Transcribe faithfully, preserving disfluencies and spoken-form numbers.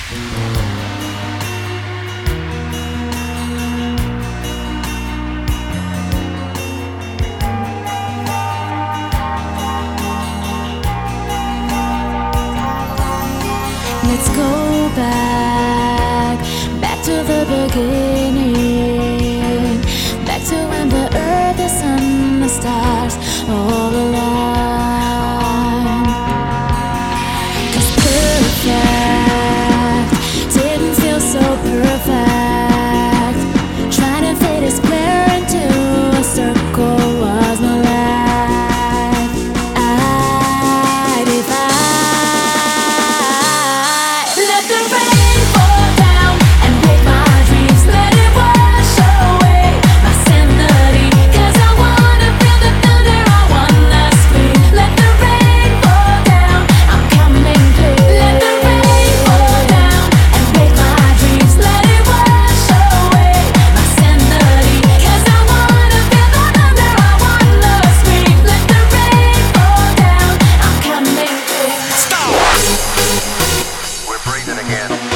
Let's go back, back to the beginning, back to when the earth, the sun, the stars all aligned. 'Cause perfect didn't feel so perfect. Trying to fit a square into a circle was no life. I defy. Let the rain fall down and break my dreams. Let it wash away my sanity. 'Cause I wanna feel the thunder, I wanna scream. Let the rain fall down, I'm coming clear. Let the rain fall down and break my dreams. Let it wash away my sanity. 'Cause I wanna feel the thunder, I wanna scream. Let the rain fall down, I'm coming clear. We're breathing again.